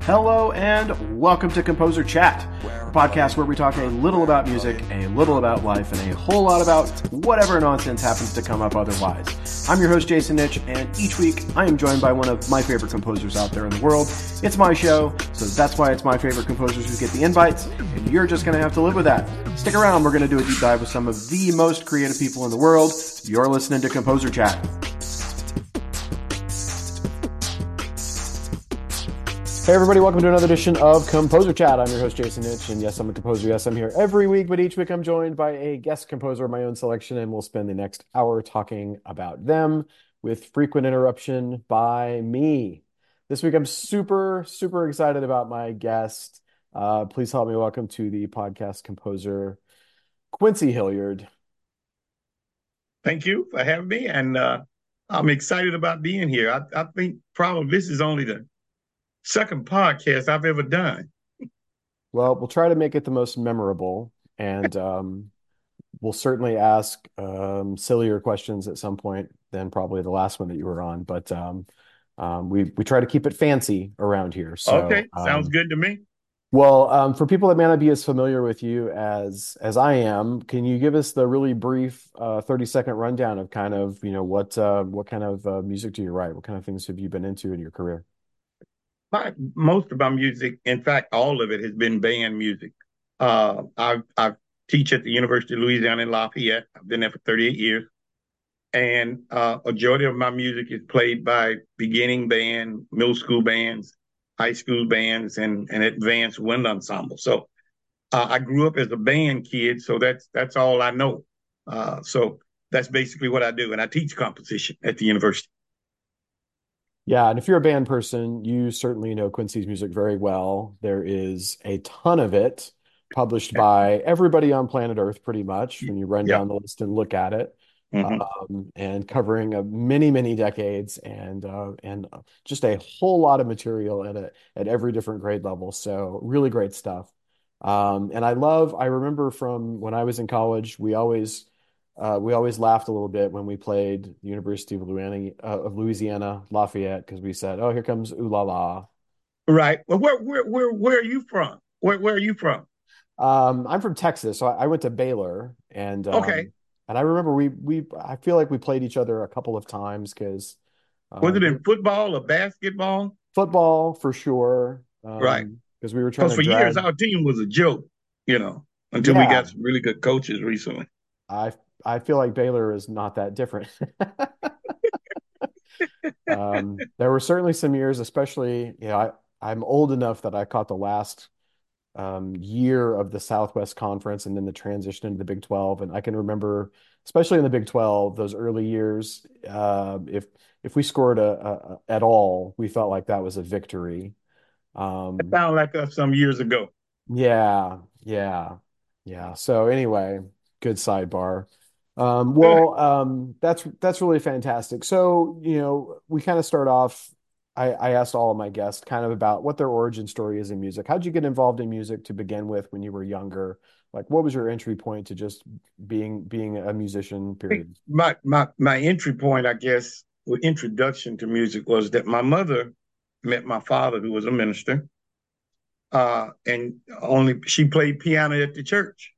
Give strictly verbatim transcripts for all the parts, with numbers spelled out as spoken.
Hello and welcome to Composer Chat, a podcast where we talk a little about music, a little about life, and a whole lot about whatever nonsense happens to come up otherwise. I'm your host, Jason Nitch, and each week I am joined by one of my favorite composers out there in the world. It's my show, so that's why it's my favorite composers who get the invites, and you're just going to have to live with that. Stick around, we're going to do a deep dive with some of the most creative people in the world. You're listening to Composer Chat. Hey everybody, welcome to another edition of Composer Chat. I'm your host, Jason Nitch, and yes, I'm a composer. Yes, I'm here every week, but each week I'm joined by a guest composer of my own selection, and we'll spend the next hour talking about them with frequent interruption by me. This week I'm super, super excited about my guest. Uh, please help me welcome to the podcast composer, Quincy Hilliard. Thank you for having me, and uh, I'm excited about being here. I, I think probably this is only the second podcast I've ever done. Well, we'll try to make it the most memorable, and um, we'll certainly ask um, sillier questions at some point than probably the last one that you were on. But um, um, we we try to keep it fancy around here. So, okay, sounds um, good to me. Well, um, for people that may not be as familiar with you as as I am, can you give us the really brief uh, thirty second rundown of kind of, you know, what uh, what kind of uh, music do you write? What kind of things have you been into in your career? My, most of my music, in fact, all of it has been band music. Uh, I, I teach at the University of Louisiana in Lafayette. I've been there for thirty-eight years. And uh, a majority of my music is played by beginning band, middle school bands, high school bands, and, and advanced wind ensemble. So uh, I grew up as a band kid, so that's that's all I know. Uh, so that's basically what I do. And I teach composition at the university. Yeah, and if you're a band person, you certainly know Quincy's music very well. There is a ton of it published by everybody on planet Earth, pretty much, when you run Yeah. down the list and look at it, Mm-hmm. um, and covering uh, many, many decades, and uh, and just a whole lot of material at a, at every different grade level. So really great stuff. Um, and I love. I remember from when I was in college, we always uh, we always laughed a little bit when we played the University of Louisiana, uh, of Louisiana Lafayette, because we said, "Oh, here comes Ooh La La." Right. Well, where where where where are you from? Where where are you from? Um, I'm from Texas, so I, I went to Baylor, and Okay. um, and I remember we we I feel like we played each other a couple of times because Was um, it in football or basketball? football for sure, Right. um, because we were trying Because to for years drag. our team was a joke, you know, until we Yeah, got some really good coaches recently. I I feel like Baylor is not that different. Um, there were certainly some years, especially, you know, I I'm old enough that I caught the last um, year of the Southwest Conference and then the transition into the Big twelve. And I can remember, especially in the Big twelve, those early years, uh, if if we scored a, a, a- at all, we felt like that was a victory. It Um, sounded like us some years ago. yeah, yeah, yeah. So anyway, good sidebar. Um, well, um, that's that's really fantastic. So, you know, we kind of start off. I, I asked all of my guests kind of about what their origin story is in music. How'd you get involved in music to begin with when you were younger? Like, what was your entry point to just being being a musician, period? My my my entry point, I guess, or introduction to music was that my mother met my father, who was a minister, uh, and only she played piano at the church.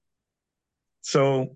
So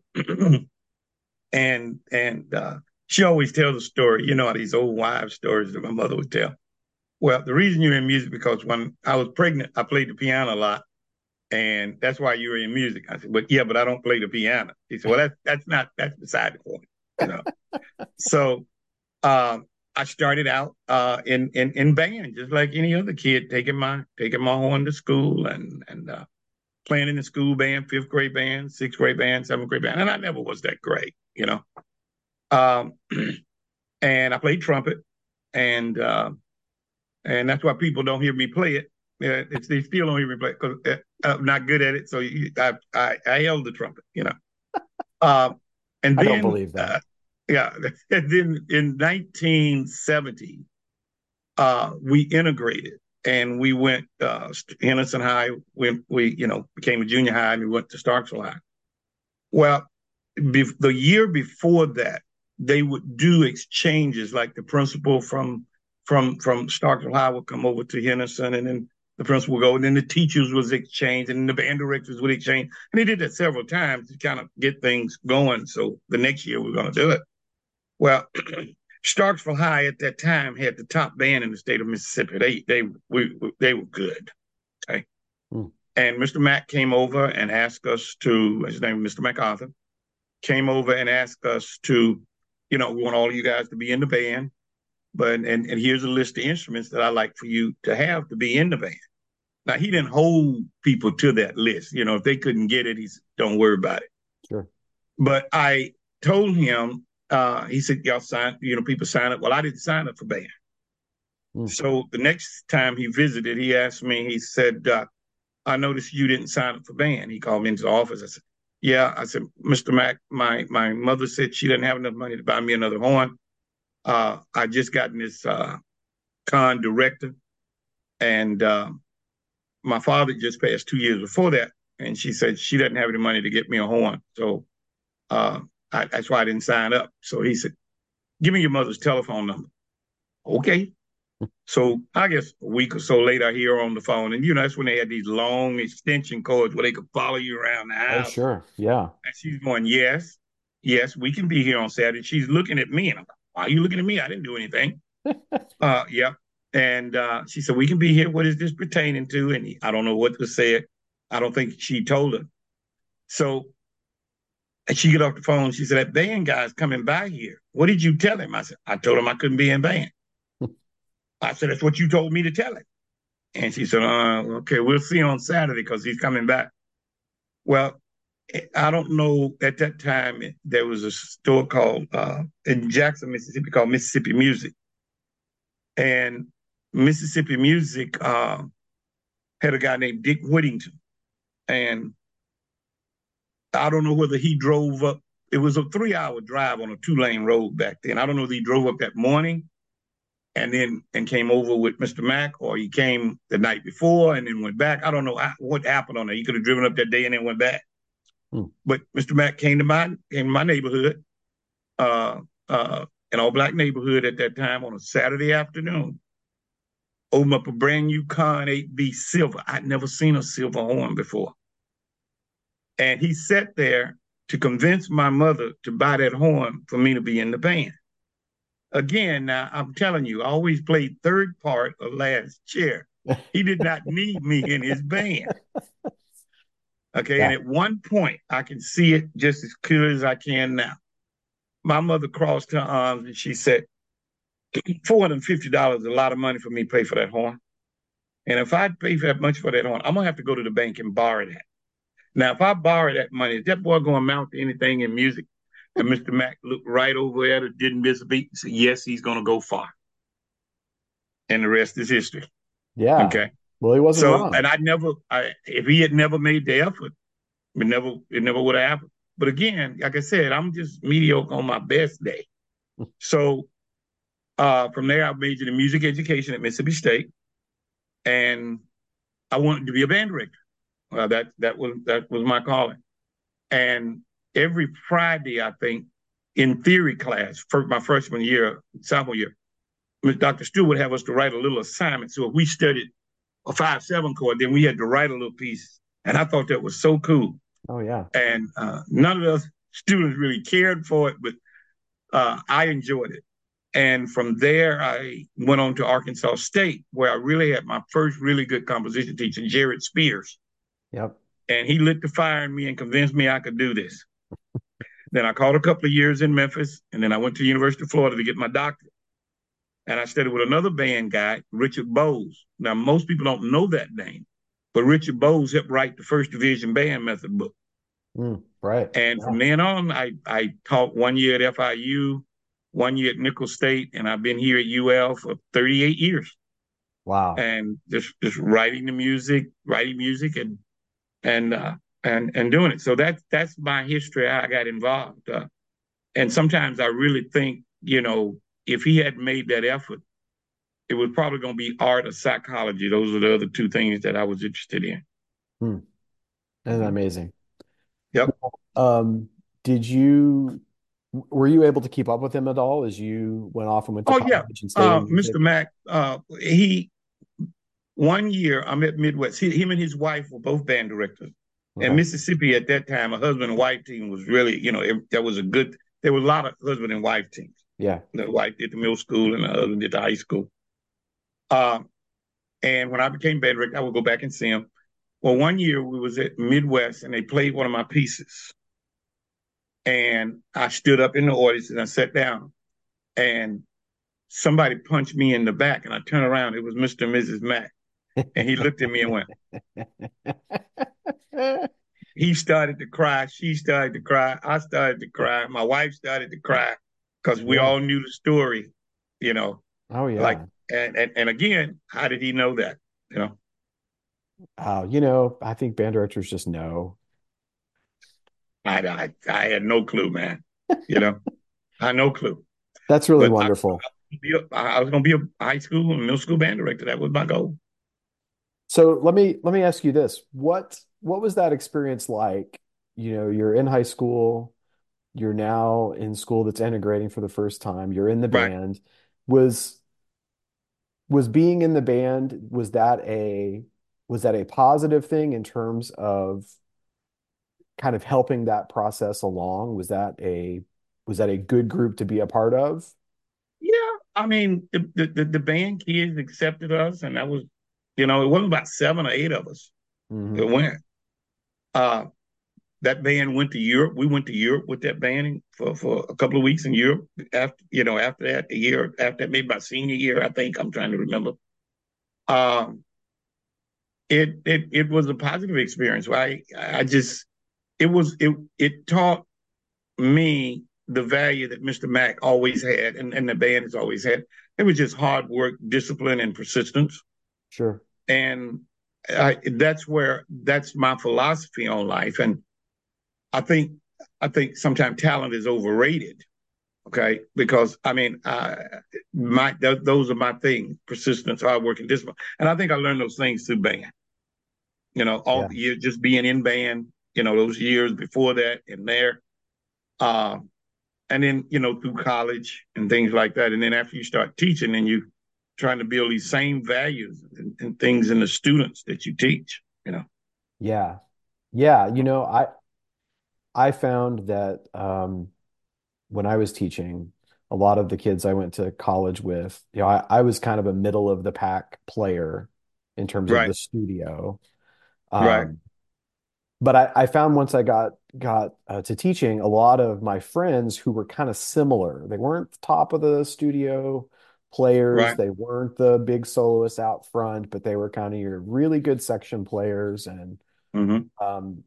and and uh, she always tells a story, you know, these old wives' stories that my mother would tell. Well, the reason you're in music because when I was pregnant, I played the piano a lot, and that's why you were in music. I said, but yeah, but I don't play the piano. He said, well, that's that's not that's beside the point, you know. So um, I started out uh, in in in band, just like any other kid, taking my taking my horn to school and and uh, playing in the school band, fifth grade band, sixth grade band, seventh grade band, and I never was that great, you know. Um, and I played trumpet, and uh, and that's why people don't hear me play it. Uh, it's, they still don't hear me play it because uh, I'm not good at it. So you, I, I, I held the trumpet, you know. Um, and I don't then, believe that. uh, yeah, and then in nineteen seventy, uh, we integrated and we went uh, Henderson High. We, we, you know, became a junior high and we went to Starksville High. Well, be, the year before that, they would do exchanges, like the principal from from from Starkville High would come over to Henderson, and then the principal would go, and then the teachers was exchanged, and the band directors would exchange. And they did that several times to kind of get things going. So the next year we we're going to do it. Well, Starksville High at that time had the top band in the state of Mississippi. They they we, they were good. Okay. Hmm. And Mister Mack came over and asked us to, his name was Mister MacArthur, came over and asked us to, you know, we want all of you guys to be in the band, but and, and here's a list of instruments that I like for you to have to be in the band. Now, he didn't hold people to that list. You know, if they couldn't get it, he said, don't worry about it. Sure. But I told him, uh, he said, y'all sign, you know, people sign up. Well, I didn't sign up for band. Mm. So the next time he visited, he asked me, he said, uh, I noticed you didn't sign up for band. He called me into the office. I said, yeah. I said, Mister Mack, my, my mother said she didn't have enough money to buy me another horn. Uh, I just gotten this uh, con director, and uh, my father just passed two years before that, and she said she doesn't have any money to get me a horn. So uh, I, that's why I didn't sign up. So he said, give me your mother's telephone number. Okay. So I guess a week or so later, I hear her on the phone. And, you know, that's when they had these long extension cords where they could follow you around the house. Oh, sure. Yeah. And she's going, yes, yes, we can be here on Saturday. She's looking at me. And I'm like, why are you looking at me? I didn't do anything. uh, yeah. And uh, she said, we can be here. What is this pertaining to? And he, I don't know what to say. I don't think she told her. So and she get off the phone. She said, that band guy's coming by here. What did you tell him? I said, I told him I couldn't be in band. I said, that's what you told me to tell him. And she said, uh, okay, we'll see on Saturday because he's coming back. Well, I don't know. At that time, there was a store called, uh, in Jackson, Mississippi, called Mississippi Music. And Mississippi Music uh, had a guy named Dick Whittington. And I don't know whether he drove up. It was a three-hour drive on a two-lane road back then. I don't know if he drove up that morning and then and came over with Mister Mack, or he came the night before and then went back. I don't know what happened on that. He could have driven up that day and then went back. Hmm. But Mister Mack came to my came to my neighborhood, uh, uh, an all-black neighborhood at that time on a Saturday afternoon. Opened up a brand new Con eight B silver. I'd never seen a silver horn before. And he sat there to convince my mother to buy that horn for me to be in the band. Again, now I'm telling you, I always played third part or last chair. He did not need me in his band. Okay, yeah. And at one point, I can see it just as clear as I can now. My mother crossed her arms and she said, four hundred fifty dollars is a lot of money for me to pay for that horn. And if I pay for that much for that horn, I'm going to have to go to the bank and borrow that. Now, if I borrow that money, is that boy going to amount to anything in music? And Mister Mack looked right over at it, didn't miss a beat, and said, yes, he's going to go far. And the rest is history. Yeah. Okay. Well, he wasn't so, wrong. And I never, I, if he had never made the effort, it never, it never would have happened. But again, like I said, I'm just mediocre on my best day. So uh, from there, I majored in music education at Mississippi State. And I wanted to be a band director. Well, that that was that was my calling. And every Friday, I think, in theory class, for my freshman year, sophomore year, Doctor Stewart would have us to write a little assignment. So if we studied a five seven chord, then we had to write a little piece. And I thought that was so cool. Oh yeah. And uh, none of the students really cared for it, but uh, I enjoyed it. And from there, I went on to Arkansas State, where I really had my first really good composition teacher, Jared Spears. Yep. And he lit the fire in me and convinced me I could do this. Then I called a couple of years in Memphis, and then I went to the University of Florida to get my doctorate. And I studied with another band guy, Richard Bowes. Now, most people don't know that name, but Richard Bowes helped write the First Division Band Method book. Mm, right. And yeah. From then on, I, I taught one year at F I U, one year at Nicholls State, and I've been here at U L for thirty-eight years. Wow. And just, just writing the music, writing music, and and uh, and and doing it. So that's that's my history. How I got involved, uh, and sometimes I really think, you know, if he hadn't made that effort, it was probably going to be art or psychology. Those are the other two things that I was interested in. Hmm. That's amazing. Yep. Um, did you were you able to keep up with him at all as you went off and went to oh college yeah, and stayed uh, in Mister Mack, uh, he one year I'm at Midwest. He, him and his wife were both band directors. And Okay. Mississippi at that time, a husband and wife team was really, you know, it, that was a good. There were a lot of husband and wife teams. Yeah. The wife did the middle school and the husband did the high school. Um, and when I became band director, I would go back and see him. Well, one year we was at Midwest and they played one of my pieces. And I stood up in the audience and I sat down. And somebody punched me in the back. And I turned around. It was Mister and Missus Mack. And he looked at me and went, he started to cry. She started to cry. I started to cry. My wife started to cry because we Yeah. all knew the story, you know, Oh like, yeah. and, and, and again, how did he know that? You know, Uh, you know, I think band directors just know. I, I, I had no clue, man. You know, I had no clue. That's really But I, wonderful. I was going to be a high school and middle school band director. That was my goal. So let me let me ask you this. What what was that experience like? You know, you're in high school, you're now in school that's integrating for the first time, you're in the Right. band. Was was being in the band, was that a was that a positive thing in terms of kind of helping that process along? Was that a was that a good group to be a part of? Yeah. I mean, the, the, the band kids accepted us, and that was, you know, it wasn't about seven or eight of us that Hmm. went. Uh, that band went to Europe. We went to Europe with that band for, for a couple of weeks in Europe. After you know, after that, a year after that, maybe my senior year, I think. I'm trying to remember. Um, it it it was a positive experience. I I just it was it it taught me the value that Mister Mack always had, and, and the band has always had. It was just hard work, discipline, and persistence, Sure. and I, that's where that's my philosophy on life. And I think I think sometimes talent is overrated. Okay, because I mean, uh, my th- those are my things: persistence, hard work, and discipline. And I think I learned those things through band. You know, all Yeah. the years just being in band. You know, those years before that and there, uh, and then you know through college and things like that. And then after you start teaching, then you trying to build these same values and, and things in the students that you teach. You know, Yeah. Yeah. You know, I I found that um when I was teaching, a lot of the kids I went to college with, you know, I, I was kind of a middle of the pack player in terms of right, the studio. right, Um, but I, I found once I got got uh, to teaching, a lot of my friends who were kind of similar. They weren't top of the studio players. right. They weren't the big soloists out front, but they were kind of your really good section players. And Mm-hmm. um,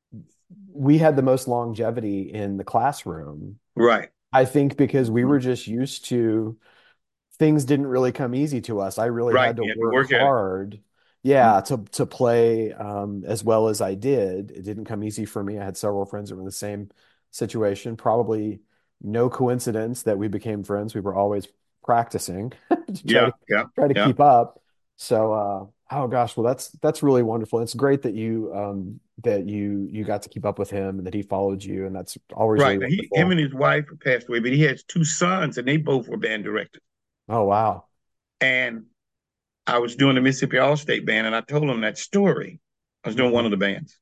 we had the most longevity in the classroom. Right. I think because we Mm-hmm. were just used to things didn't really come easy to us. I really Right. had to You had to work work at it. hard, Mm-hmm. yeah, to to play um, as well as I did. It didn't come easy for me. I had several friends that were in the same situation. Probably no coincidence that we became friends. We were always practicing to try Yeah, to yeah, try to yeah. keep up. So, uh, oh gosh, well that's that's really wonderful. It's great that you um, that you you got to keep up with him and that he followed you, and that's always really Right. Now he, him wonderful. and his wife passed away, but he has two sons, and they both were band directors. Oh wow. And I was doing the Mississippi All State Band, and I told them that story. I was doing Mhm. one of the bands,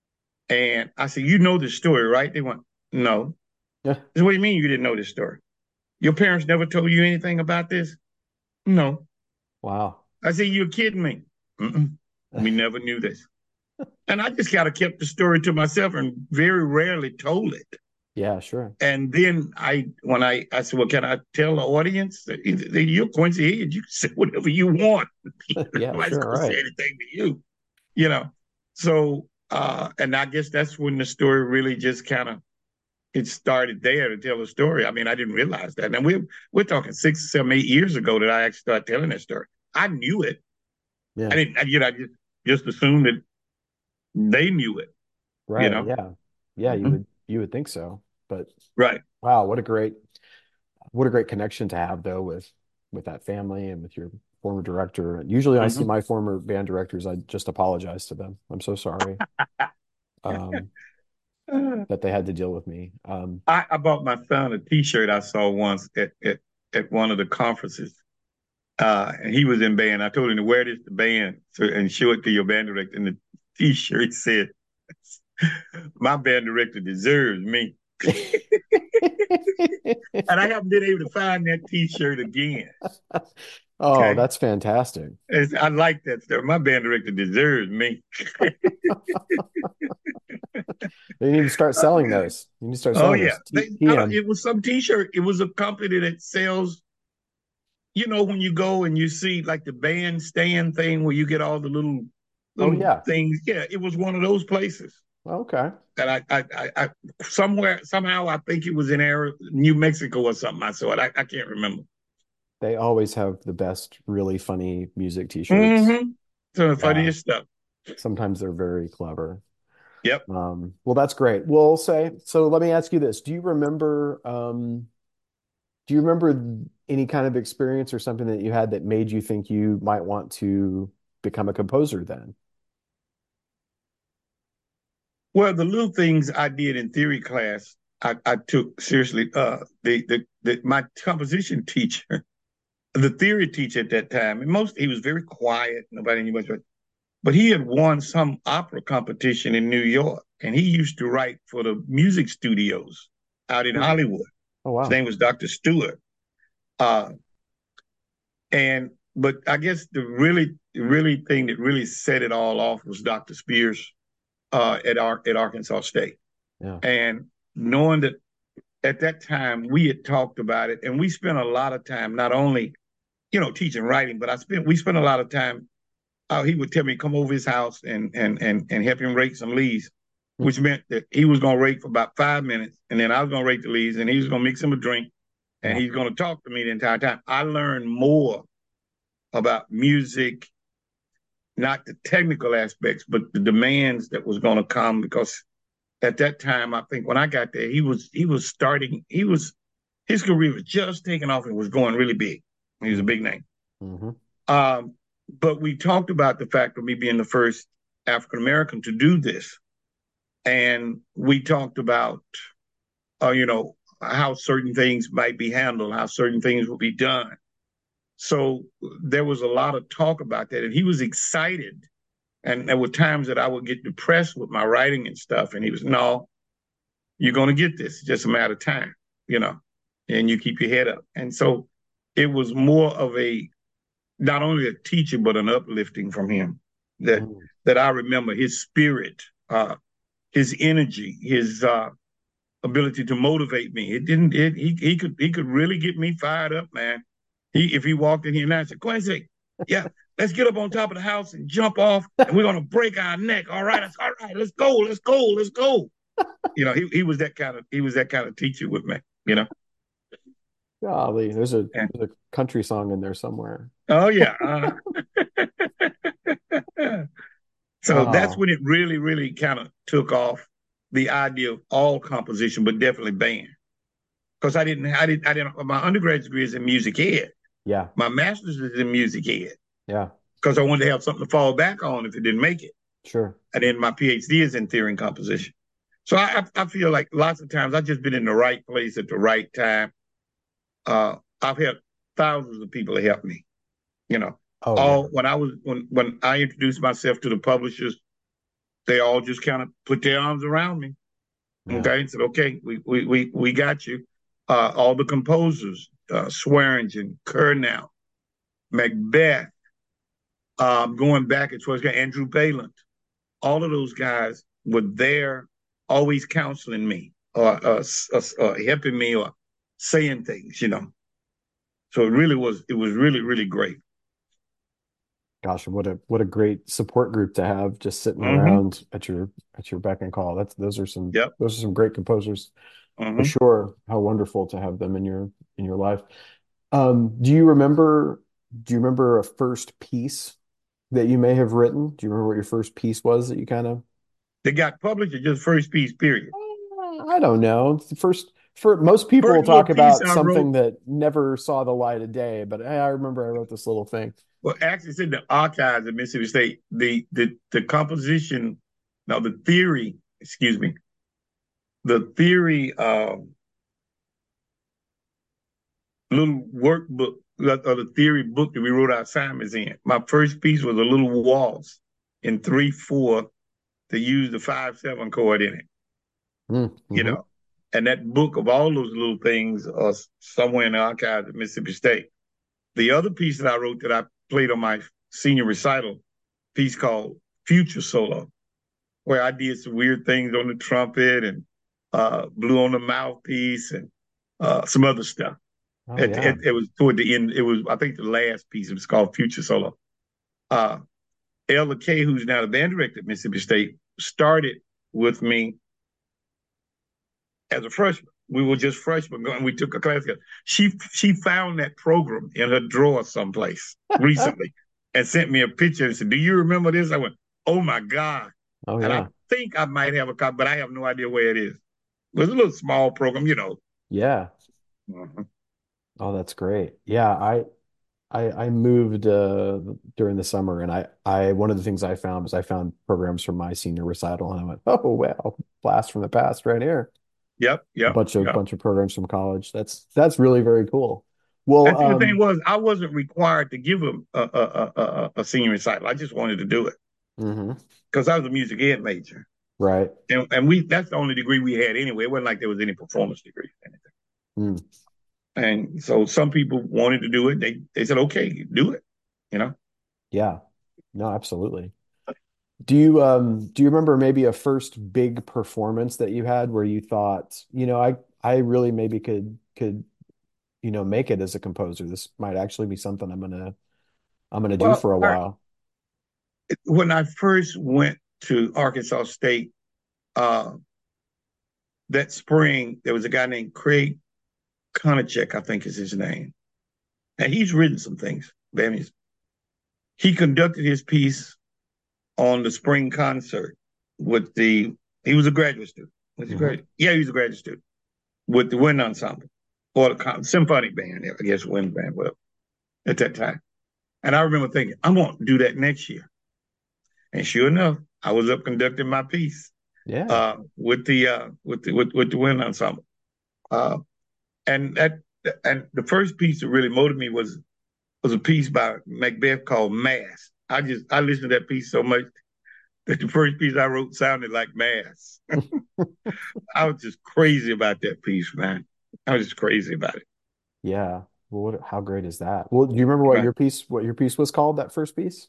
and I said, "You know this story, right?" They went, "No." Yeah. I said, "What do you mean you didn't know this story? Your parents never told you anything about this?" No. Wow. I said, "You're kidding me." Mm-mm. We never knew this, and I just kind of kept the story to myself and very rarely told it. Yeah, sure. And then I, when I, I said, well, can I tell the audience that you're Quincy Higgs? You can say whatever you want. Yeah, Nobody's sure. going to say Right. anything to you, you know? So, uh, and I guess that's when the story really just kind of, it started there to tell the story. I mean, I didn't realize that. And we're, we're talking six, seven, eight years ago that I actually started telling that story. I knew it. I Yeah. didn't, you know, I just, just assumed that they knew it, you Right. know? Yeah. Yeah, you Mm-hmm. would you would think so. But Right. wow, what a great what a great connection to have though with with that family and with your former director. And usually I see Mm-hmm. my former band directors, I just apologize to them. I'm so sorry um that they had to deal with me. Um I, I bought my son a T-shirt I saw once at, at at one of the conferences, Uh, and he was in band. I told him to wear this to band so, and show it to your band director. And the T-shirt said, "My band director deserves me." And I haven't been able to find that T-shirt again. Oh, Okay, that's fantastic. It's, I like that stuff. My band director deserves me. You need to start Oh selling yeah, those. You need to start oh selling yeah. those. They, T- I don't, TM. it was some T-shirt. It was a company that sells. You know, when you go and you see like the bandstand thing where you get all the little Oh little yeah. things. Yeah, it was one of those places Okay. that I I, I, I somewhere somehow I think it was in Arizona, New Mexico or something. I saw it. I, I can't remember. They always have the best, really funny music T-shirts. Mm-hmm. So the Yeah. funniest stuff. Sometimes they're very clever. Yep. Um, well, that's great. We'll say, so let me ask you this. Do you remember, um, do you remember any kind of experience or something that you had that made you think you might want to become a composer then? Well, the little things I did in theory class, I, I took seriously. Uh, the, the the my composition teacher, the theory teacher at that time, and most he was very quiet. Nobody knew much, but he had won some opera competition in New York, and he used to write for the music studios out in Hmm. Hollywood. Oh, His wow. name was Doctor Stewart. Uh, and but I guess the really the really thing that really set it all off was Doctor Spears uh, at Ar- at Arkansas State, Yeah. and knowing that at that time we had talked about it, and we spent a lot of time not only you know teaching writing, but I spent we spent a lot of time. Uh, he would tell me to come over his house and and and and help him rake some leaves, which meant that he was going to rake for about five minutes, and then I was going to rake the leaves, and he was going to mix him a drink, and Yeah. he's going to talk to me the entire time. I learned more about music, not the technical aspects, but the demands that was going to come because at that time, I think when I got there, he was he was starting. He was his career was just taking off and was going really big. He was a big name. Mm-hmm. Um, but we talked about the fact of me being the first African American to do this, and we talked about uh, you know how certain things might be handled, how certain things will be done. So there was a lot of talk about that, and he was excited. And there were times that I would get depressed with my writing and stuff, and he was, "No, you're going to get this. It's just a matter of time, you know, and you keep your head up." And so it was more of a not only a teacher but an uplifting from him that Mm. that I remember his spirit, uh, his energy, his uh, ability to motivate me. It didn't. It, he he could he could really get me fired up, man. He if he walked in here and I said, "Quincy, yeah, let's get up on top of the house and jump off, and we're gonna break our neck. All right, that's all right. Let's go, let's go, let's go." You know, he he was that kind of he was that kind of teacher with me. You know. Golly, there's a And, there's a country song in there somewhere. oh yeah. Uh, so that's Oh, when it really, really kind of took off the idea of all composition, but definitely band. Because I didn't, I didn't, I didn't. My undergraduate degree is in music ed. yeah, My master's is in music ed yeah, because I wanted to have something to fall back on if it didn't make it. sure. And then my PhD is in theory and composition. So I, I feel like lots of times I've just been in the right place at the right time. Uh, I've had thousands of people to help me. You know, Oh yeah, all when I was when when I introduced myself to the publishers, they all just kind of put their arms around me. yeah. Okay, and said, "Okay, we we we we got you." Uh, all the composers, uh, Swearingen, Curnow, Macbeth, um, going back as far as Andrew Bayland, all of those guys were there, always counseling me or uh, uh, uh, helping me or saying things, you know. So it really was, it was really, really great. Gosh, what a what a great support group to have just sitting Mm-hmm. around at your at your beck and call. That's those are some Yep. those are some great composers for Mm-hmm. sure. How wonderful to have them in your in your life. Um, do you remember do you remember a first piece that you may have written? Do you remember what your first piece was that you kind of They got published at just first piece, period. I don't know. The first for most people will First little talk piece about I wrote, something that never saw the light of day, but hey, I remember I wrote this little thing. well, actually, it's in the archives at Mississippi State. The the the composition, no, the theory, excuse me, – the theory um, little workbook, or the theory book that we wrote our assignments in. My first piece was a little waltz in three four to use the five seven chord in it. Mm-hmm. You know, and that book of all those little things are somewhere in the archives at Mississippi State. The other piece that I wrote that I played on my senior recital, piece called Future Solo, where I did some weird things on the trumpet and uh, blew on the mouthpiece and uh, some other stuff. Oh It, yeah. it, it was toward the end. It was, I think, the last piece. It was called Future Solo. Uh, Ella Kay, who's now the band director at Mississippi State, started with me as a freshman. We were just freshmen going. We took a class together. She she found that program in her drawer someplace recently and sent me a picture and said, "Do you remember this?" I went, "Oh my God!" Oh And I yeah. think I might have a copy, but I have no idea where it is. It was a little small program, you know. Yeah. Uh-huh. Oh, that's great. Yeah, I I I moved uh during the summer and I I one of the things I found was I found programs from my senior recital and I went, "Oh, wow, blast from the past right here." Yep, A yep, bunch of yep. bunch of programs from college. That's that's really very cool. Well, I think the thing um, was, I wasn't required to give a a, a, a, a senior recital. I just wanted to do it mhm, because I was a music ed major, right. and and we that's the only degree we had anyway. It wasn't like there was any performance degree or anything. Mm, And so some people wanted to do it. They they said, okay, do it. You know. yeah. No, absolutely. Do you um do you remember maybe a first big performance that you had where you thought, you know, I I really maybe could could, you know, make it as a composer. This might actually be something I'm gonna I'm gonna do Well, for a I, while. when I first went to Arkansas State, uh, that spring, there was a guy named Craig Konachek, I think is his name. And he's written some things. Benny's. He conducted his piece on the spring concert with the, he was a graduate student. Was he Hmm. graduate? Yeah, he was a graduate student with the wind ensemble or the symphonic band, I guess, wind band, whatever, at that time. And I remember thinking, I'm going to do that next year. And sure enough, I was up conducting my piece Yeah. uh, with the uh, with the with, with the wind ensemble. Uh, and that and the first piece that really motivated me was was a piece by Macbeth called Mass. I just I listened to that piece so much that the first piece I wrote sounded like Mass. I was just crazy about that piece, man. I was just crazy about it. Yeah. Well, what, how great is that? Well, do you remember what Right. your piece what your piece was called, that first piece?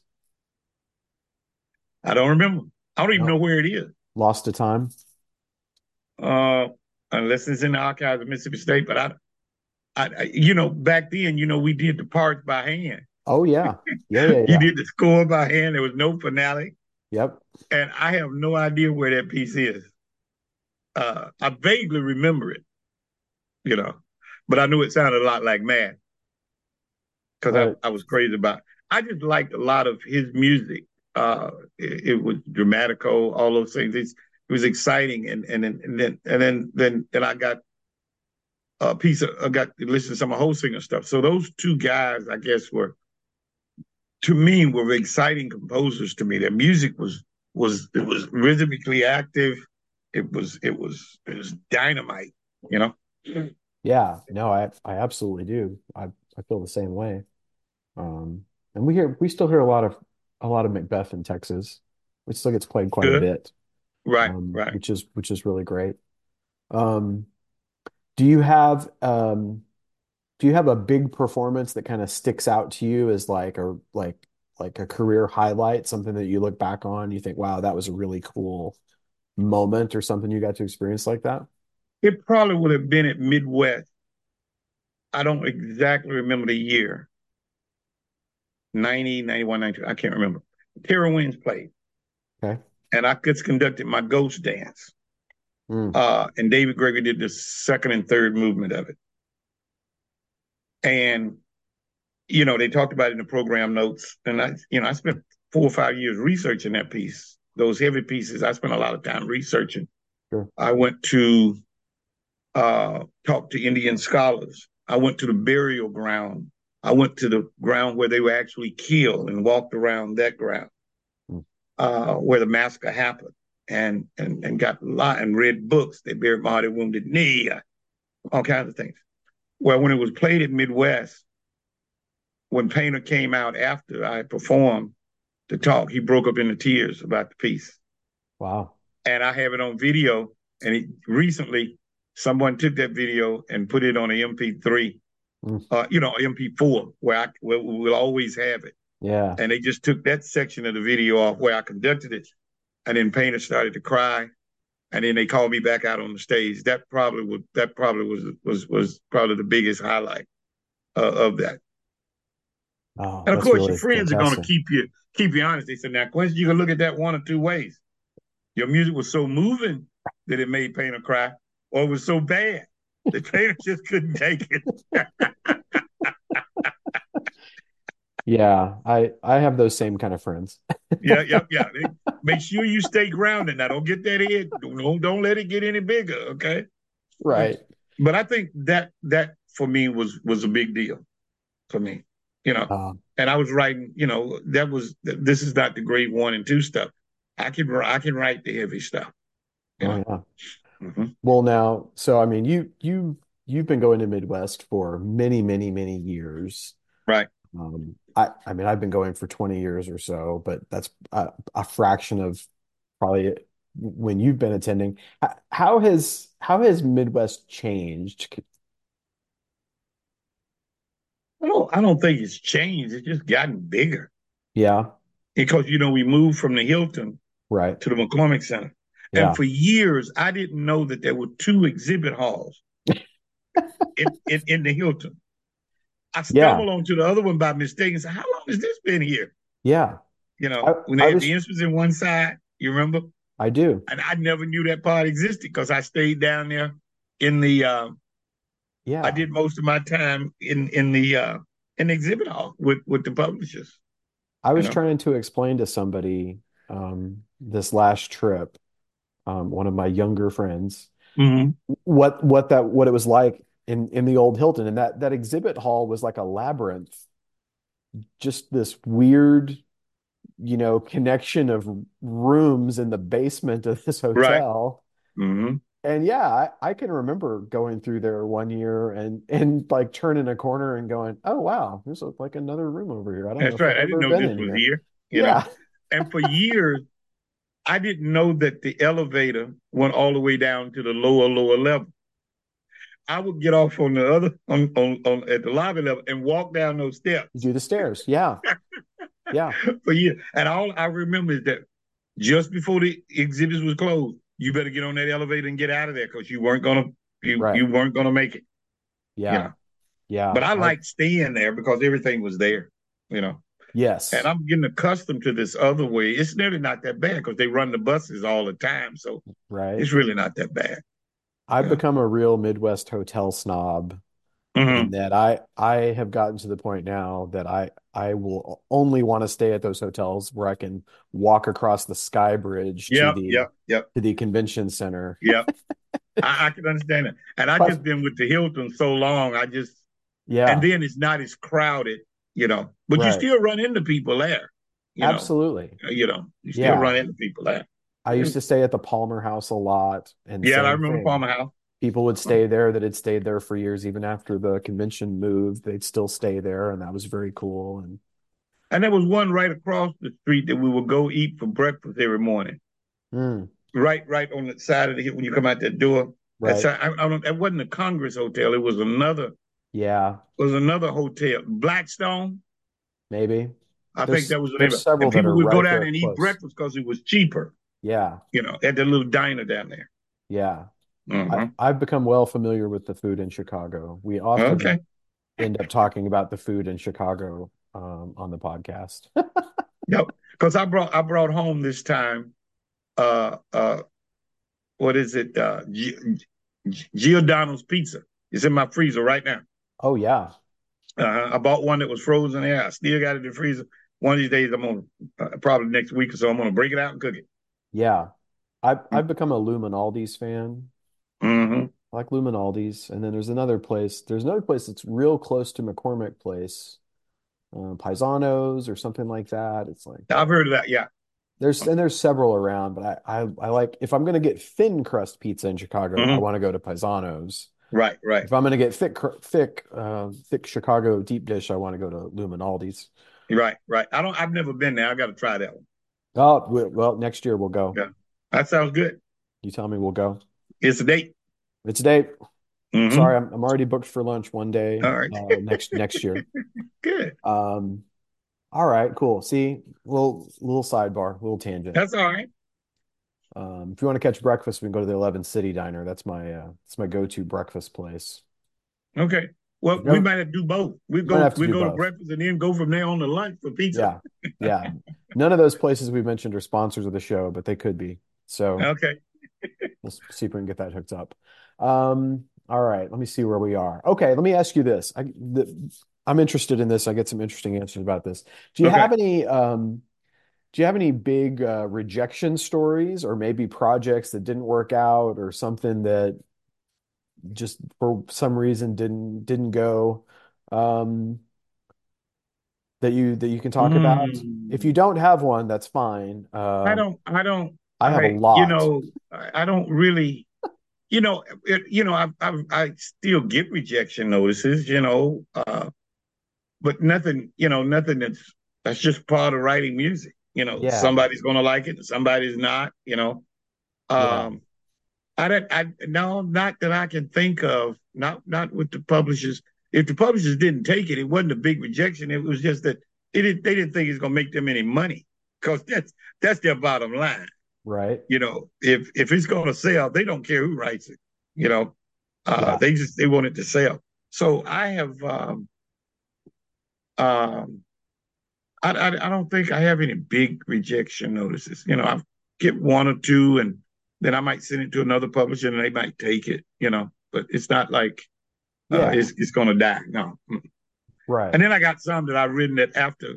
I don't remember. I don't even know No. where it is. Lost to Time? Uh, unless it's in the archives of Mississippi State. But I, I, you know, back then, you know, we did the parts by hand. Oh yeah. Yeah, yeah, You yeah. did the score by hand. There was no finale, Yep. and I have no idea where that piece is. Uh, I vaguely remember it, you know, but I knew it sounded a lot like Mad because Uh, I, I was crazy about it. I just liked a lot of his music. Uh, it, it was dramatico, all those things. It's, it was exciting, and and then and then and then then, then I got a piece of I got to listen to some of Holsinger stuff. So those two guys, I guess, were to me were exciting composers to me. Their music was was it was rhythmically active. It was it was it was dynamite, you know. yeah. No, I I absolutely do. I I feel the same way. Um, and we hear we still hear a lot of a lot of Macbeth in Texas. It still gets played quite a Good. bit, Right, um, right. which is which is really great. Um, do you have um do you have a big performance that kind of sticks out to you as like a like like a career highlight, something that you look back on, you think, wow, that was a really cool moment or something you got to experience like that? It probably would have been at Midwest. I don't exactly remember the year. ninety, ninety-one, ninety-two. I can't remember. Tara Winds played. Okay. And I just conducted my ghost dance. Mm, Uh, and David Gregory did the second and third movement of it. And, you know, they talked about it in the program notes. And I, you know, I spent four or five years researching that piece. Those heavy pieces, I spent a lot of time researching. sure. I went to uh, talk to Indian scholars. I went to the burial ground. I went to the ground where they were actually killed and walked around that ground Mm, uh, where the massacre happened, and and and got a lot and read books. They buried Marty Wounded Knee, uh, all kinds of things. Well, when it was played at Midwest, when Painter came out after I performed the talk, he broke up into tears about the piece. Wow. And I have it on video. And it, recently, someone took that video and put it on an M P three, Mm. uh, you know, M P four, where I where we'll always have it. Yeah. And they just took that section of the video off where I conducted it. And then Painter started to cry. And then they called me back out on the stage. That probably was that probably was was was probably the biggest highlight uh, of that. Oh, And of that's course, your really friends are going to fantastic. keep you keep you honest. They said, "Now, Quincy, you can look at that one or two ways. Your music was so moving that it made Painter cry, or it was so bad that Painter just couldn't take it." Yeah, I I have those same kind of friends. Yeah, yeah, yeah. Make sure you stay grounded. Now, don't get that head. Don't don't let it get any bigger. Okay. Right. But I think that that for me was was a big deal for me. You know, Uh, and I was writing. You know, that was this is not the grade one and two stuff. I can I can write the heavy stuff. You oh know. yeah. Mm-hmm. Well, now, so I mean, you you you've been going to Midwest for many, many, many years. Right. Um, I I mean, I've been going for twenty years or so, but that's a, a fraction of probably when you've been attending. H- How has how has Midwest changed? I don't I don't think it's changed. It's just gotten bigger Yeah, because you know we moved from the Hilton right. to the McCormick Center, and Yeah. for years I didn't know that there were two exhibit halls in in, in the Hilton. I Yeah. stumbled onto the other one by mistake and said, "How long has this been here?" Yeah. You I know, when they I had the was instruments in one side, you remember? I do. And I never knew that part existed because I stayed down there in the. Uh, I Yeah. did most of my time in in the uh, in the exhibit hall with with the publishers. I You was know. trying to explain to somebody um this last trip, um, one of my younger friends, Mm-hmm. what what that what it was like in in the old Hilton, and that that exhibit hall was like a labyrinth, just this weird, you know, connection of rooms in the basement of this Right. hotel. Mm-hmm. And yeah, I, I can remember going through there one year and and like turning a corner and going, oh wow, there's a, like another room over here. I don't know That's if right. I've I didn't ever know been this in was here. here. You know. Yeah. And for years, I didn't know that the elevator went all the way down to the lower lower level. I would get off on the other on, on, on at the lobby level and walk down those steps Do the stairs. Yeah. Yeah. for years. And all I remember is that just before the exhibits was closed, you better get on that elevator and get out of there because you weren't gonna you Right. you weren't gonna make it. You Yeah. know. Yeah. But I I liked staying there because everything was there. You know. And yes. I'm getting accustomed to this other way. It's really not that bad because they run the buses all the time, so Right. it's really not that bad. I've Yeah. become a real Midwest hotel snob in Mm-hmm. that I I have gotten to the point now that I I will only want to stay at those hotels where I can walk across the Sky Bridge to Yep. the Yep. Yep. to the convention center. Yep. I, I can understand it. And I just But been with the Hilton so long. I just and yeah, then it's not as crowded, you know. But you right. still run into people there, you know. Absolutely. You know, you still Yeah. run into people there. I used to stay at the Palmer House a lot, and Yeah, I same remember thing. Palmer House. People would stay there that had stayed there for years, even after the convention moved, they'd still stay there, and that was very cool. And And there was one right across the street that we would go eat for breakfast every morning. mm, Right, right on the side of the hill when you come out that door. That's right. I, I don't. It wasn't a Congress Hotel. It was another. Yeah, It was another hotel, Blackstone. maybe. I think There's that was the name there's of it. And several that people are would go right down there and eat close. breakfast because it was cheaper. Yeah, You know, at the little diner down there. yeah. I, Mm-hmm. I've become well familiar with the food in Chicago. We often Okay. end up talking about the food in Chicago um, on the podcast. Yep. Because I brought I brought home this time. Uh, uh, what is it? Uh, G- G- Giordano's pizza. It's in my freezer right now. Oh yeah, Uh, I bought one that was frozen there. I still got it in the freezer. One of these days, I'm gonna uh, probably next week or so. I'm gonna break it out and cook it. yeah. I've I've become a Lou Malnati's fan. Mm-hmm. I like Lou Malnati's, and then there's another place. There's another place that's real close to McCormick Place, uh, Paisanos or something like that. It's like I've heard of that. Yeah. there's and there's several around, but I I, I like if I'm gonna get thin crust pizza in Chicago, I Mm-hmm. want to go to Paisanos. Right, right, If I'm going to get thick, thick, uh, thick Chicago deep dish, I want to go to Luminaldi's. right, right. I don't. I've never been there. I got to try that one. Oh, we- well, next year we'll go. Yeah, that sounds good. You tell me we'll go. It's a date. It's a date. Sorry, Mm-hmm. I'm I'm already booked for lunch one day All right. uh, next next year. Good. Um, all right, cool. See, little little sidebar, little tangent. That's all right. Um, if you want to catch breakfast, we can go to the eleven City Diner. That's my uh, that's my go-to breakfast place. Okay. Well, we Never, might have to do both. We might go have to we do go to both. breakfast and then go from there on to lunch for pizza. Yeah, yeah. None of those places we mentioned are sponsors of the show, but they could be. So Okay. we'll see if we can get that hooked up. Um, all right, let me see where we are. Okay, let me ask you this. I, the, I'm interested in this. I get some interesting answers about this. Do you Okay. have any um, do you have any big uh, rejection stories or maybe projects that didn't work out or something that just for some reason didn't didn't go um, that you that you can talk about? If you Mm. don't have one, that's fine. I Um, don't I don't I have a I you lot. know I I don't really you know it, you know I, I I still get rejection notices, you know, uh but nothing, you know, nothing that's that's just part of writing music. You know, Yeah, somebody's gonna like it, somebody's not, you know. yeah, Um I don't I no, not that I can think of, not not with the publishers. If the publishers didn't take it, it wasn't a big rejection. It was just that they didn't they didn't think it's gonna make them any money. Because that's that's their bottom line. right. You know, if if it's gonna sell, they don't care who writes it, you know. Uh Yeah, they just they want it to sell. So I have um um I, I, I don't think I have any big rejection notices. You know, I get one or two, and then I might send it to another publisher, and they might take it. You know, but it's not like uh, yeah, it's it's gonna die. No. right. And then I got some that I've written that after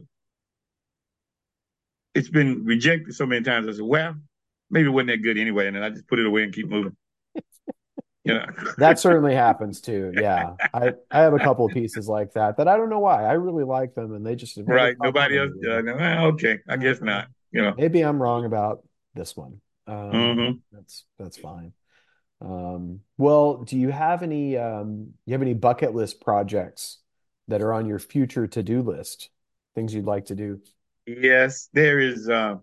it's been rejected so many times, I said, well, maybe it wasn't that good anyway, and then I just put it away and keep moving. You know, That certainly happens too. Yeah. I I have a couple of pieces like that that I don't know why. I really like them and they just have never right? caught on Nobody else. anywhere. Uh, well, okay, I guess Uh, not. You know. maybe I'm wrong about this one. Um, Mm-hmm. that's that's fine. Um, well, do you have any um you have any bucket list projects that are on your future to-do list? Things you'd like to do? Yes, there is. Uh,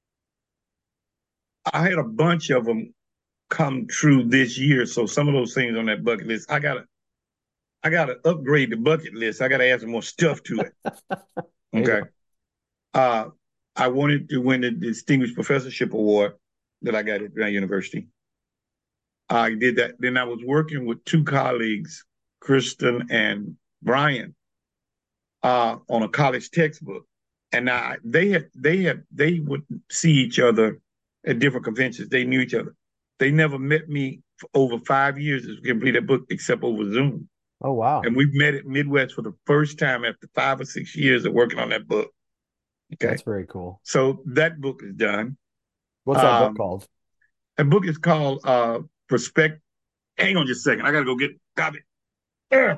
I had a bunch of them come true this year. So some of those things on that bucket list, I gotta I gotta upgrade the bucket list. I gotta add some more stuff to it. There you Okay. go. Uh I wanted to win the Distinguished Professorship Award that I got at Brown University. I did that. Then I was working with two colleagues, Kristen and Brian, uh, on a college textbook. And now they had they had they would see each other at different conventions. They knew each other. They never met me for over five years to complete that book except over Zoom. Oh wow. And we've met at Midwest for the first time after five or six years of working on that book. Okay. That's very cool. So that book is done. What's that book Um, called? that book is called uh Perspective. Hang on just a second. I gotta go get copy. Uh,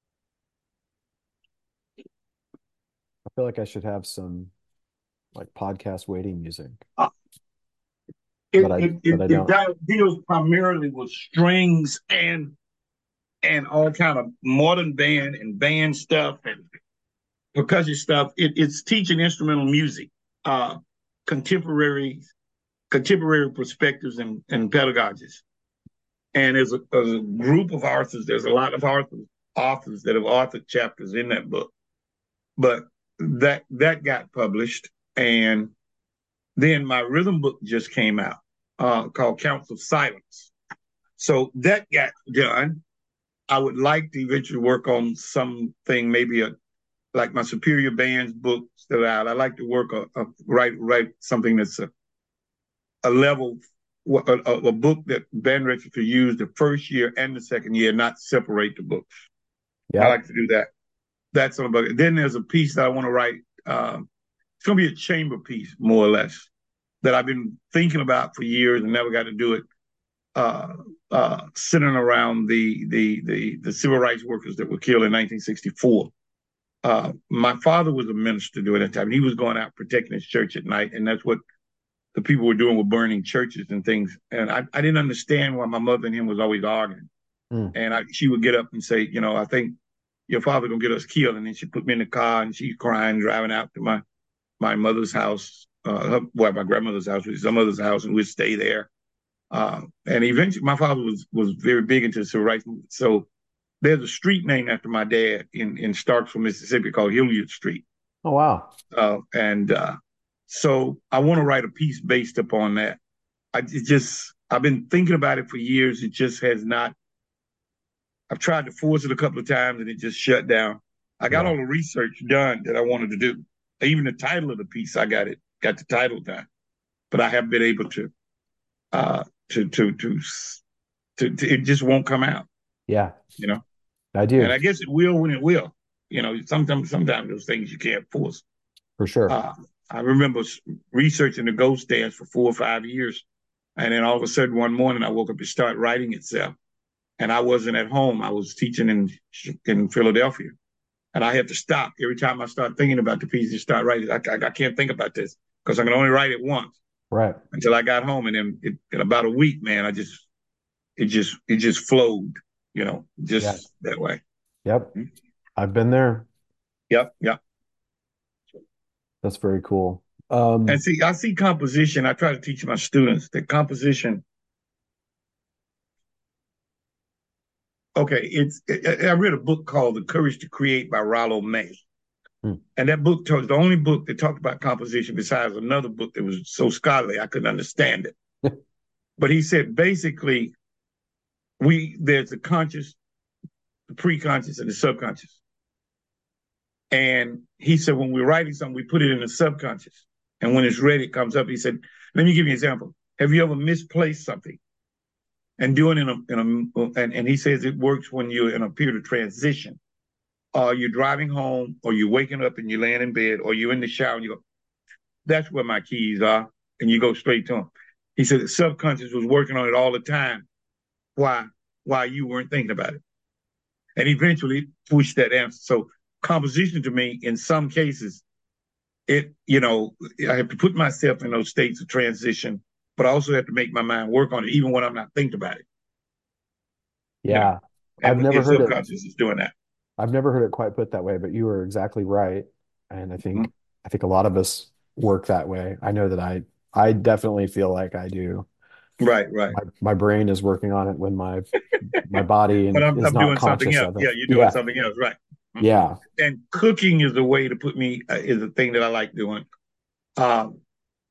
I feel like I should have some like podcast waiting music, but it, I it, but it, I it don't. deals primarily with strings and and all kind of modern band and band stuff and percussion stuff. It, it's teaching instrumental music, uh, contemporary contemporary perspectives and, and pedagogies. And as a, as a group of authors, there's a lot of authors authors that have authored chapters in that book. But that that got published, and then my rhythm book just came out uh, called Counts of Silence. So that got done. I would like to eventually work on something, maybe a like my Superior Bands books that out. I like to work a, a write write something that's a, a level a, a, a book that band directors could use the first year and the second year, not separate the books. I Yep. like to do that. That's on the bucket. Then there's a piece that I want to write. Um, it's going to be a chamber piece, more or less, that I've been thinking about for years and never got to do it. Uh, uh, centering around the, the the the civil rights workers that were killed in nineteen sixty-four. Uh, my father was a minister during that time. He was going out protecting his church at night, and that's what the people were doing, were burning churches and things. And I, I didn't understand why my mother and him was always arguing. Mm. And I, she would get up and say, you know, I think your father gonna get us killed. And then she put me in the car and she's crying, driving out to my my mother's house, uh, her, well, my grandmother's house, which is her mother's house, and we'd stay there. Uh, and eventually, my father was was very big into the civil rights movement. So there's a street named after my dad in in Starkville, Mississippi, called Hilliard Street. Oh, wow. Uh, and uh, so I want to write a piece based upon that. I it just I've been thinking about it for years. It just has not. I've tried to force it a couple of times and it just shut down. I got Yeah. all the research done that I wanted to do. Even the title of the piece, I got it, got the title done, but I haven't been able to, uh, to, to, to, to, to, it just won't come out, Yeah, you know? I do. And I guess it will when it will, you know, sometimes, sometimes those things you can't force. For sure. Uh, I remember researching the Ghost Dance for four or five years. And then all of a sudden one morning I woke up and started writing itself. And I wasn't at home. I was teaching in, in Philadelphia. And I had to stop every time I start thinking about the piece and start writing. I, I, I can't think about this because I can only write it once. Right. Until I got home, and then it, in about a week, man, I just it just it just flowed, you know, just Yeah. that way. Yep. I've been there. Yep, yep. That's very cool. Um, And see, I see composition. I try to teach my students that composition. Okay, it's. I read a book called The Courage to Create by Rollo May. hmm. And that book was the only book that talked about composition besides another book that was so scholarly I couldn't understand it. But he said basically, we there's the conscious, the pre-conscious, and the subconscious. And he said when we're writing something, we put it in the subconscious, and when it's ready, it comes up. He said, "Let me give you an example. Have you ever misplaced something and doing it in a, in a and, and he says it works when you're in a period of transition. Or you're driving home, or you're waking up and you're laying in bed, or you're in the shower and you go, that's where my keys are. And you go straight to them. He said the subconscious was working on it all the time. Why? Why you weren't thinking about it. And eventually pushed that answer. So composition to me, in some cases, it, you know, I have to put myself in those states of transition, but I also have to make my mind work on it, even when I'm not thinking about it. Yeah. You know? I've And never your heard it. subconscious is doing that. I've never heard it quite put that way, but you are exactly right. And I think Mhm. I think a lot of us work that way. I know that I I definitely feel like I do. Right, right. My my brain is working on it when my my body But and I'm, is I'm not doing something conscious else. of it. Yeah, you're doing Yeah. something else, right? Mhm. Yeah. And cooking is a way to put me uh, is a thing that I like doing. Um,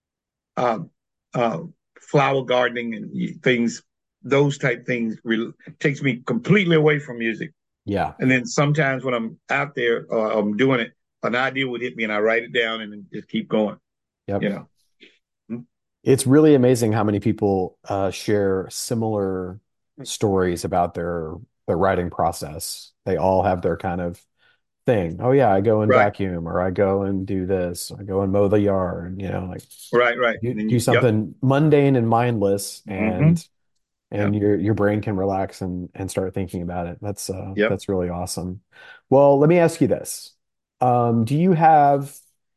uh, uh, Flower gardening and things, those type things, re- takes me completely away from music. Yeah. And then sometimes when I'm out there or I'm doing it, an idea would hit me and I write it down and then just keep going. You Yep. know. Mhm. It's really amazing how many people uh, share similar stories about their their writing process. They all have their kind of thing. Oh yeah, I go and Right, vacuum, or I go and do this. I go and mow the yard. You know, like right, right. you And then do you, yep. something mundane and mindless, Hmm. and and Yep. your your brain can relax and and start thinking about it. That's uh Yep. that's really awesome. Well, let me ask you this. Um, do you have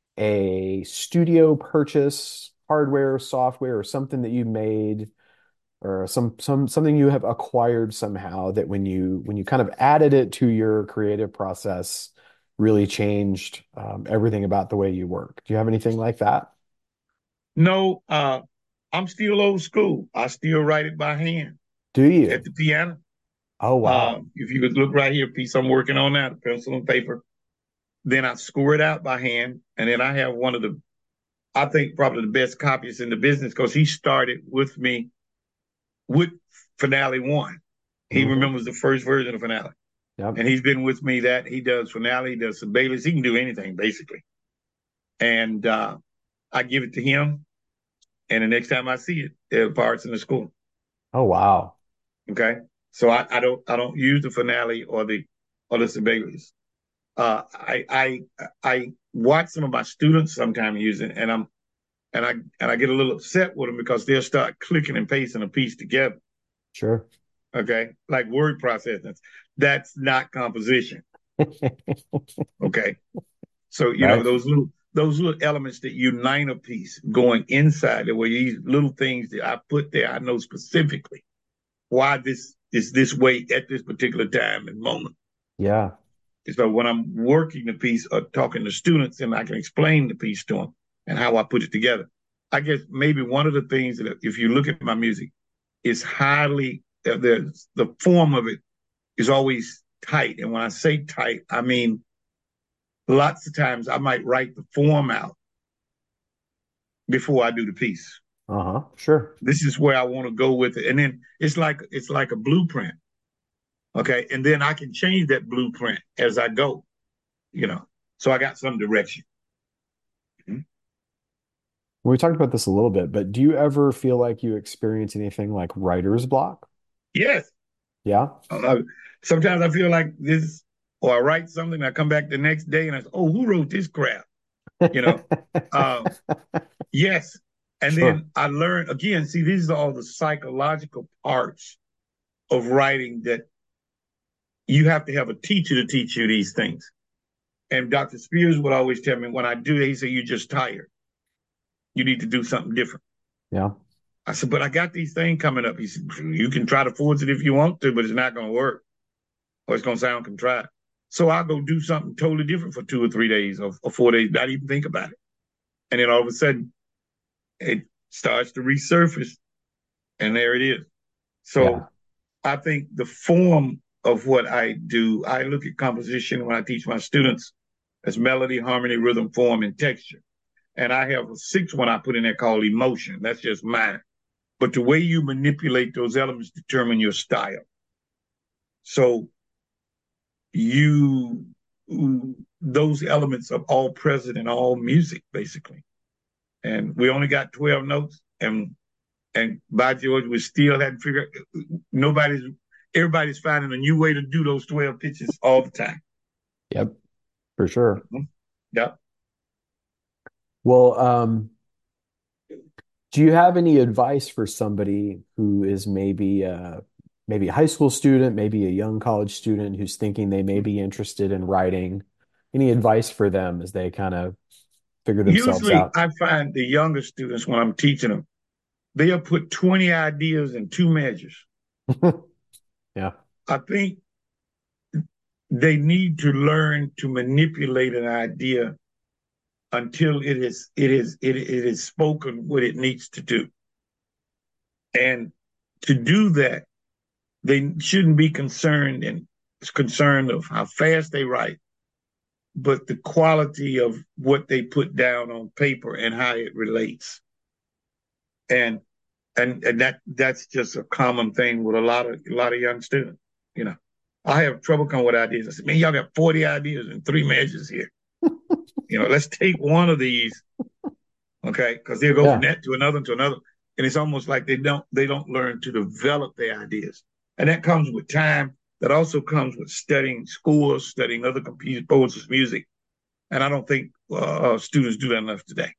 a studio purchase, hardware, software, or something that you made, or some some something you have acquired somehow that when you when you kind of added it to your creative process really changed um, everything about the way you work? Do you have anything like that? No, uh, I'm still old school. I still write it by hand Do at you? the piano. Oh wow. Um, if you could look right here, piece I'm working on now, pencil and paper. Then I score it out by hand, and then I have one of the, I think probably the best copyists in the business because he started with me with Finale One. He Hmm. remembers the first version of Finale, Yep. and he's been with me. That he does Finale, he does Sibelius. He can do anything basically, and uh, I give it to him, and the next time I see it, there are parts in the score. Oh wow. Okay, so I, I don't I don't use the Finale or the or the Sibelius. Uh, I I I watch some of my students sometimes using, and I'm and I and I get a little upset with them because they'll start clicking and pasting a piece together. Sure. Okay, like word processing. That's not composition. Okay, so you know Right. those little those little elements that unite a piece going inside there, where these little things that I put there, I know specifically. why this is this way at this particular time and moment. Yeah. So when I'm working the piece or talking to students, and I can explain the piece to them and how I put it together. I guess maybe one of the things that if you look at my music, is highly uh, the the form of it is always tight. And when I say tight, I mean lots of times I might write the form out before I do the piece. Uh-huh. Sure. This is where I want to go with it. And then it's like it's like a blueprint. Okay. And then I can change that blueprint as I go, you know. So I got some direction. Mhm. We talked about this a little bit, but do you ever feel like you experience anything like writer's block? Yes. Yeah. Uh, sometimes I feel like this, or I write something, I come back the next day and I say, oh, who wrote this crap? You know? uh, yes. And Sure. then I learned again, see, these are all the psychological parts of writing that you have to have a teacher to teach you these things. And Doctor Spears would always tell me when I do that, he said, you're just tired. You need to do something different. Yeah. I said, but I got these things coming up. He said, you can try to force it if you want to, but it's not going to work or it's going to sound contrived. So I'll go do something totally different for two or three days or, or four days, not even think about it. And then all of a sudden, it starts to resurface, and there it is. So Yeah. I think the form of what I do, I look at composition when I teach my students as melody, harmony, rhythm, form, and texture. And I have a sixth one I put in there called emotion. That's just mine. But the way you manipulate those elements determine your style. So you, those elements are all present in all music, basically. And we only got twelve notes, and and by George, we still hadn't figured. Nobody's, everybody's finding a new way to do those twelve pitches all the time. Yep. For sure. Mm-hmm. Yep. Well, um, do you have any advice for somebody who is maybe uh maybe a high school student, maybe a young college student who's thinking they may be interested in writing? Any advice for them as they kind of figure themselves Usually, out? I find the younger students when I'm teaching them, they'll put twenty ideas in two measures. Yeah. I think they need to learn to manipulate an idea until it is it is it, it is spoken what it needs to do. And to do that, they shouldn't be concerned and concerned of how fast they write, but the quality of what they put down on paper and how it relates. And and and that that's just a common thing with a lot of a lot of young students. You know, I have trouble coming with ideas. I said, man, y'all got forty ideas in three measures here. You know, let's take one of these, okay? Because they'll go Yeah. from that to another to another, and it's almost like they don't they don't learn to develop their ideas, and that comes with time. That also comes with studying scores, studying other composers' music, and I don't think uh, students do that enough today.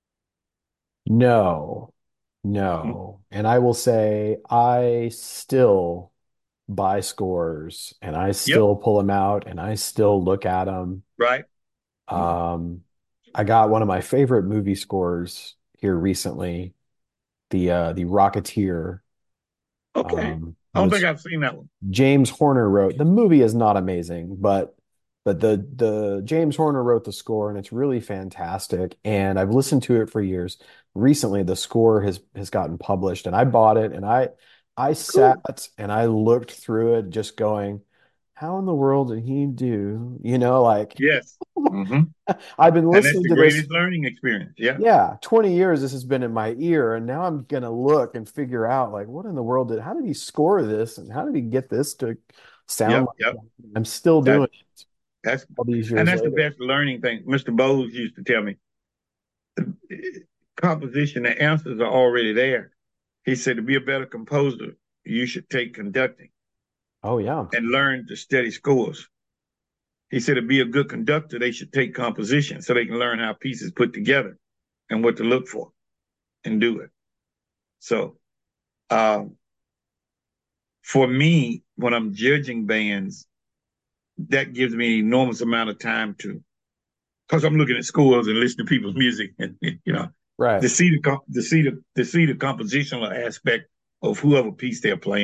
No. Mhm. No. And I will say I still buy scores and I Yep. still pull them out and I still look at them. Right. Mhm. Um, I got one of my favorite movie scores here recently, the uh the Rocketeer. Okay. Um, I don't think was I've seen that one. James Horner wrote. The movie is not amazing, but but the the James Horner wrote the score and it's really fantastic. And I've listened to it for years. Recently, the score has has gotten published and I bought it and I I Cool. sat and I looked through it just going, how in the world did he do? You know, like Yes. Hmm. I've been And that's listening the to this. greatest learning experience. Yeah. Yeah, twenty years this has been in my ear, and now I'm gonna look and figure out like what in the world did how did he score this and how did he get this to sound Yep. like Yep. that? I'm still That doing it that's all these and years that's the later. best learning thing. Mister Bowes used to tell me, composition, the answers are already there. He said to be a better composer, you should take conducting Oh yeah. and learn to study scores. He said to be a good conductor, they should take composition so they can learn how pieces put together and what to look for and do it. So um, for me, when I'm judging bands, that gives me an enormous amount of time to, because I'm looking at scores and listening to people's music, and you know, Right. to see the to see the to see the compositional aspect of whoever piece they're playing.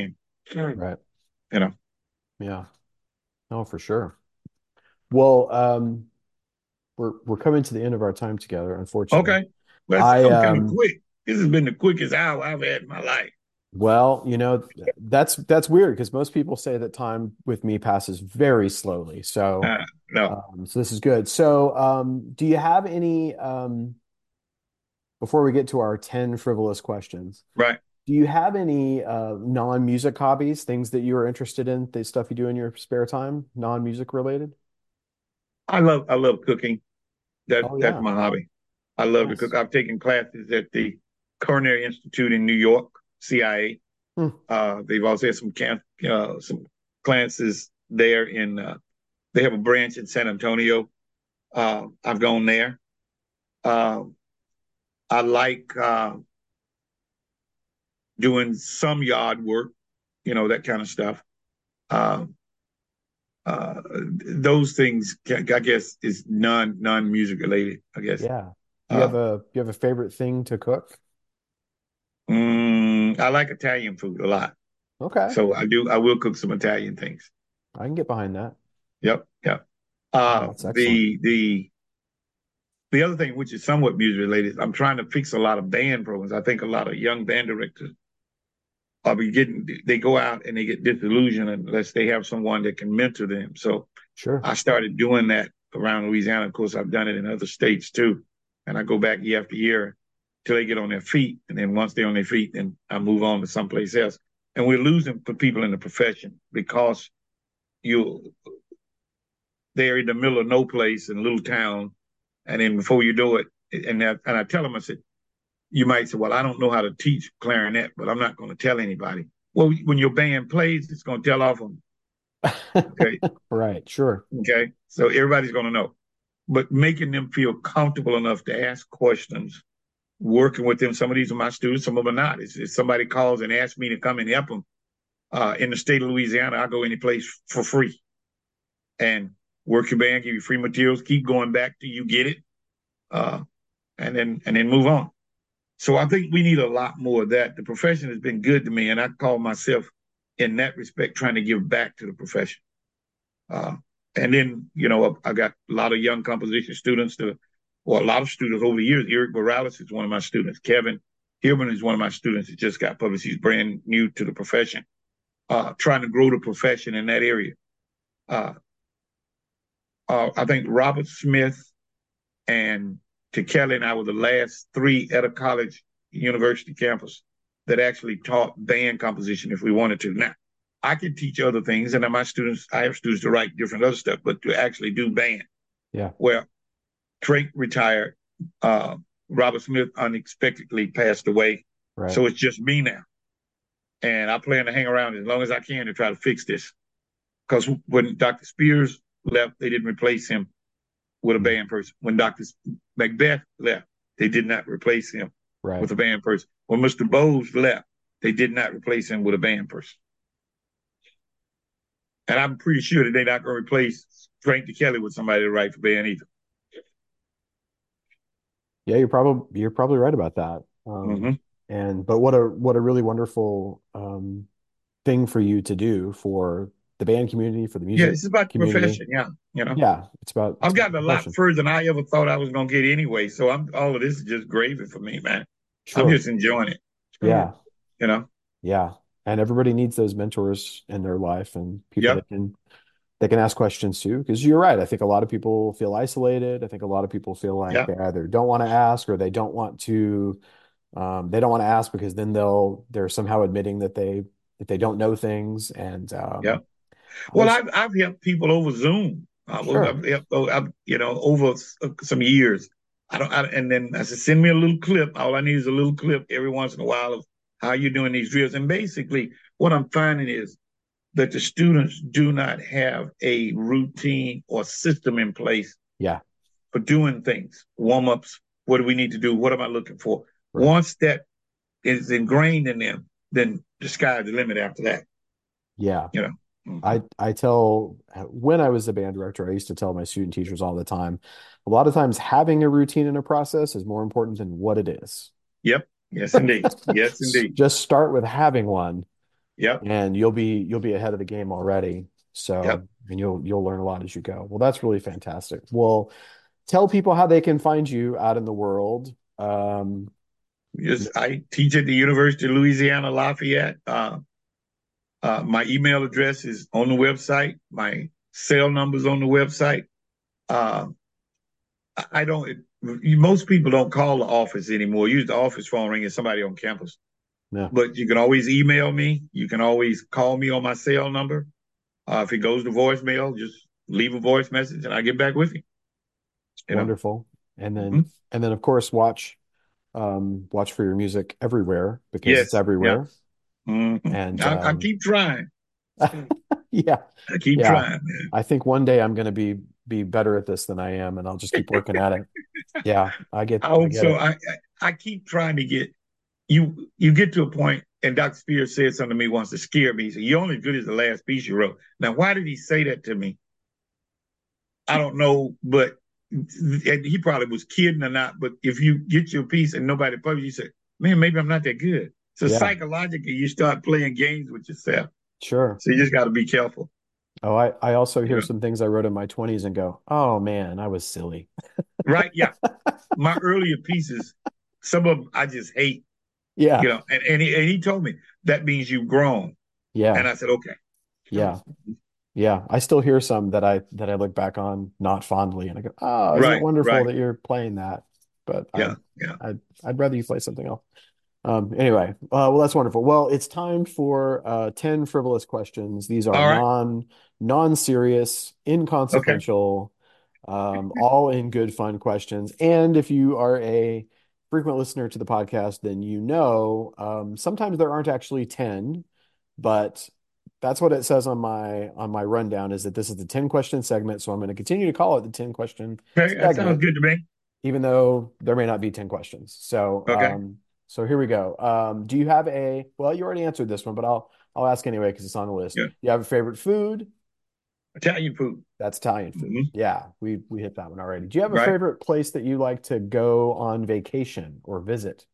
Right. You know. Yeah. Oh, for sure. Well, um, we're we're coming to the end of our time together, unfortunately. Okay. Well, it's I I'm kind of um quick. This has been the quickest hour I've had in my life. well, you know, that's that's weird because most people say that time with me passes very slowly. So Uh, no, um so this is good. So um do you have any um before we get to our ten frivolous questions, right. do you have any uh non-music hobbies, things that you are interested in, the stuff you do in your spare time, non-music related? I love I love cooking. That Oh that's yeah. my hobby. I love to Nice. cook. I've taken classes at the Culinary Institute in New York, C I A. Hmm. Uh, they've also had some camp, uh, some classes there in. Uh, they have a branch in San Antonio. Uh, I've gone there. Uh, I like uh, doing some yard work, you know, that kind of stuff. Uh, uh, those things, I guess, is non non music related. I guess. Yeah. Do you have Uh, a do you have a favorite thing to cook? mm, I like Italian food a lot, Okay. so I do. I will cook some Italian things. I can get behind that. Yep, yep. Oh, Uh, that's excellent. the the the other thing, which is somewhat music related, I'm trying to fix a lot of band programs. I think a lot of young band directors are be getting. They go out and they get disillusioned unless they have someone that can mentor them. So Sure. I started doing that around Louisiana. Of course, I've done it in other states too. And I go back year after year till they get on their feet. And then once they're on their feet, then I move on to someplace else. And we're losing for people in the profession because you they're in the middle of no place in a little town. And then before you do it, and that, and I tell them, I said, you might say, well, I don't know how to teach clarinet, but I'm not going to tell anybody. Well, when your band plays, it's going to tell off them. Okay. Right. Sure. Okay. So everybody's going to know. But making them feel comfortable enough to ask questions, working with them. Some of these are my students, some of them are not. If somebody calls and asks me to come and help them uh, in the state of Louisiana, I'll go any place for free and work your band, give you free materials, keep going back till you get it, uh, and then and then move on. So I think we need a lot more of that. The profession has been good to me, and I call myself in that respect trying to give back to the profession. Uh, and then, you know, I got a lot of young composition students to, or a lot of students over the years. Eric Morales is one of my students. Kevin Hillman is one of my students that just got published. He's brand new to the profession, uh, trying to grow the profession in that area. Uh, uh, I think Robert Smith and Kelly and I were the last three at a college university campus that actually taught band composition if we wanted to. Now, I can teach other things, and my students, I have students to write different other stuff, but to actually do band. Yeah. Well, Drake retired. Uh, Robert Smith unexpectedly passed away. Right. So it's just me now. And I plan to hang around as long as I can to try to fix this. Because when Doctor Spears left, they didn't replace him with a band person. When Doctor Macbeth left, they did not replace him Right. with a band person. When Mister Bowes left, they did not replace him with a band person. And I'm pretty sure that they're not going to replace Frank DeKelly with somebody to write for band either. Yeah, you're probably you're probably right about that. Um, Mm-hmm. and but what a what a really wonderful um, thing for you to do for the band community, for the Yeah, music it's about the community. profession. Yeah, you know, Yeah, it's about it's I've about the gotten a lot profession. further than I ever thought I was going to get anyway. So I'm all of this is just gravy for me, man. I'm Sure. just enjoying it. Yeah. You know. Yeah. And everybody needs those mentors in their life and people Yep. that can they can ask questions too. Because you're right. I think a lot of people feel isolated. I think a lot of people feel like Yep. they either don't want to ask or they don't want to um, they don't want to ask because then they'll they're somehow admitting that they that they don't know things. And um, Yep. I Well, was I've I've helped people over Zoom. I was sure. I've helped, oh, I've, you know, over some years. I don't. I, and then I said, send me a little clip. All I need is a little clip every once in a while of how you're doing these drills. And basically, what I'm finding is that the students do not have a routine or system in place Yeah. for doing things, warm ups. What do we need to do? What am I looking for? Right. Once that is ingrained in them, then the sky's the limit after that. Yeah. You know. Mm-hmm. I I tell when I was the band director, I used to tell my student teachers all the time, a lot of times having a routine and a process is more important than what it is. Yep. Yes, indeed. Yes, indeed. Just start with having one, Yep. and you'll be you'll be ahead of the game already. Yep. So, and you'll you'll learn a lot as you go. Well, that's really fantastic. Well, tell people how they can find you out in the world. Um, Yes, I teach at the University of Louisiana Lafayette. Uh, uh, my email address is on the website. My cell number's on the website. Uh, I don't. It, most people don't call the office anymore. Use the office phone ring. It's somebody on campus. yeah, But you can always email me. You can always call me on my cell number. Uh, if it goes to voicemail, just leave a voice message and I get back with you. You know. wonderful. And then Mhm. and then of course watch um watch for your music everywhere because it's Yes. Yeah. everywhere. hmm And I, I um keep trying. yeah, I keep yeah. trying, man. I think one day I'm going to be be better at this than I am, and I'll just keep working at it. Yeah, I get I I hope get so. it. I, I I keep trying to get you. You get to a point, and doctor Spears said something to me once to scare me. He said, "You're only as good as the last piece you wrote." Now, why did he say that to me? I don't know, but and he probably was kidding or not. But if you get your piece and nobody publishes, you say, "Man, maybe I'm not that good." So Yeah, psychologically, you start playing games with yourself. sure. So you just got to be careful. Oh, I I also You hear know, some things I wrote in my twenties and go, "Oh man, I was silly." right? Yeah, my earlier pieces, some of them I just hate. Yeah, You know, and and he, and he told me that means you've grown, yeah, and I said, okay. yeah, yeah. I still hear some that I that I look back on not fondly, and I go, "Oh, isn't it Right, wonderful right. that you're playing that?" But I Yeah, yeah. I'd I'd rather you play something else. Um, anyway, uh, well, that's wonderful. Well, it's time for uh, ten frivolous questions. These are All right. non non-serious, Okay. inconsequential, um, all in good fun questions. And if you are a frequent listener to the podcast, then you know um, sometimes there aren't actually ten, but that's what it says on my on my rundown is that this is the ten question segment. So I'm going to continue to call it the ten question Okay. That sounds segment good to me. even though there may not be ten questions. So, Okay. um, so here we go. Um, do you have a, well, you already answered this one, but I'll, I'll ask anyway because it's on the list. Yeah. Do you have a favorite food? Italian food. That's Italian food. hmm Yeah, we we hit that one already. Do you have a Right. favorite place that you like to go on vacation or visit?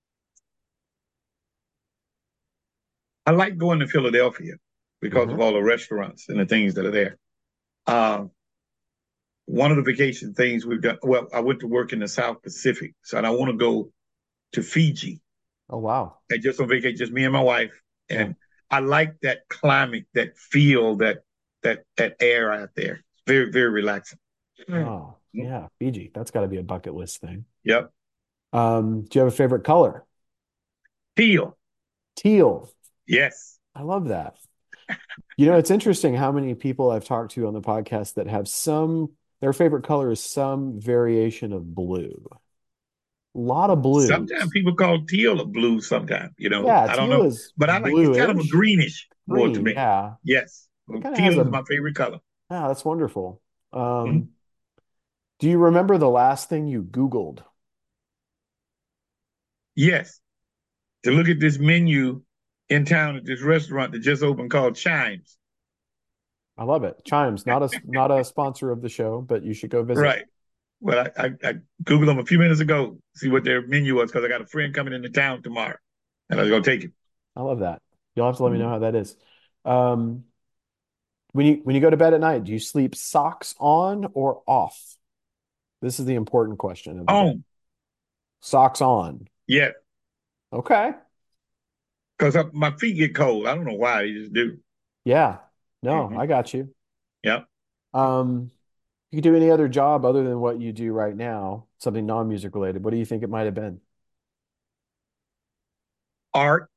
I like going to Philadelphia because of Hmm. all the restaurants and the things that are there. Uh, one of the vacation things we've done, well, I went to work in the South Pacific, so I want to go to Fiji Oh, wow. and just on vacation, just me and my wife. Yeah. And I like that climate, that feel, that that that air out there. It's very, very relaxing. Oh, yeah. Fiji. That's got to be a bucket list thing. Yep. Um, do you have a favorite color? Feel. Teal. Yes. I love that. You know, it's interesting how many people I've talked to on the podcast that have some, their favorite color is some variation of blue. A lot of Sometimes blues. people call teal a blue sometimes, you know. Yeah, I don't teal know. is But I like it's kind of a bluish, greenish more to green. me. Yeah. Yes. It kind of has Teal is a, my favorite color. yeah, that's wonderful. Mhm. Um, do you remember the last thing you Googled? Yes. To look at this menu in town at this restaurant that just opened called Chimes. I love it. Chimes, not a not a sponsor of the show, but you should go visit. Right. Well, I, I, I Googled them a few minutes ago, see what their menu was, because I got a friend coming into town tomorrow, and I was gonna take him. I love that. You'll have to let me know Mhm. how that is. Um, when you when you go to bed at night, do you sleep socks on or off? This is the important question of the day. Oh, Socks on. yeah, Okay. because my feet get cold. I don't know why, they just do. Yeah. No, hmm I got you. Yeah. Um, you could do any other job other than what you do right now, something non-music related. What do you think it might have been? Art.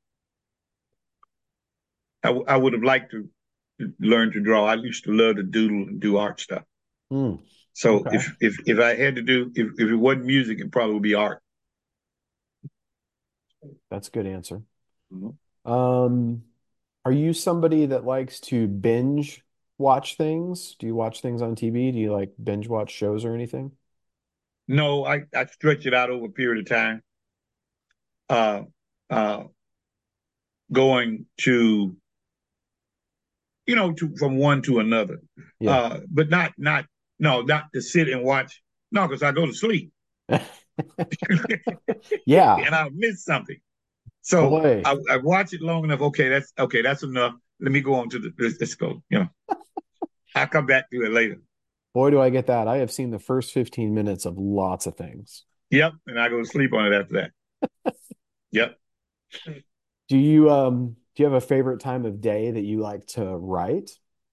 I, w- I would have liked to learn to draw. I used to love to doodle and do art stuff. Hmm. So Okay. if if if I had to do if, if it wasn't music, it probably would be art. That's a good answer. Mhm. Um, are you somebody that likes to binge watch things? Do you watch things on T V? Do you like binge watch shows or anything? No, I, I stretch it out over a period of time. Uh, uh, going to you know to from one to another, Yeah. uh, but not not no not to sit and watch. No, because I go to sleep Yeah. and I'll miss something. So Boy. I, I watch it long enough. Okay, that's okay. That's enough. Let me go on to the. Let's, let's go. You know, I'll come back to it later. Boy, do I get that. I have seen the first fifteen minutes of lots of things. Yep, and I go to sleep on it after that. Yep. Do you um do you have a favorite time of day that you like to write?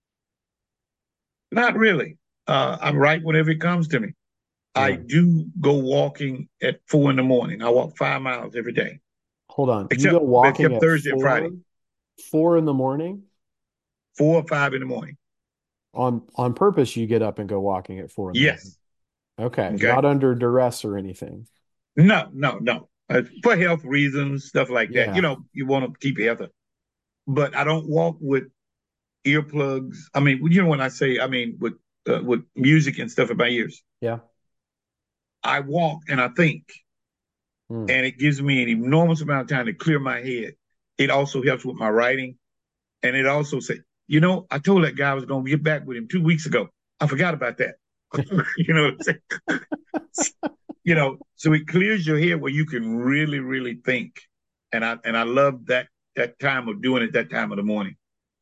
Not really. Uh, I write whenever it comes to me. Yeah. I do go walking at four in the morning. I walk five miles every day. Hold on. Except, you go walking except at Thursday four, and Friday. Four in the morning? Four or five in the morning. On on purpose, you get up and go walking at four in the yes. morning. Okay. Okay. Not under duress or anything. No, no, no. Uh, for health reasons, stuff like that. Yeah. You know, you want to keep healthy. But I don't walk with earplugs. I mean, you know when I say, I mean, with uh, with music and stuff in my ears. Yeah. I walk and I think, Hmm. and it gives me an enormous amount of time to clear my head. It also helps with my writing, and it also say, you know, I told that guy I was going to get back with him two weeks ago. I forgot about that. you know what I'm saying? You know, so it clears your head where you can really, really think, and I and I love that that time of doing it that time of the morning.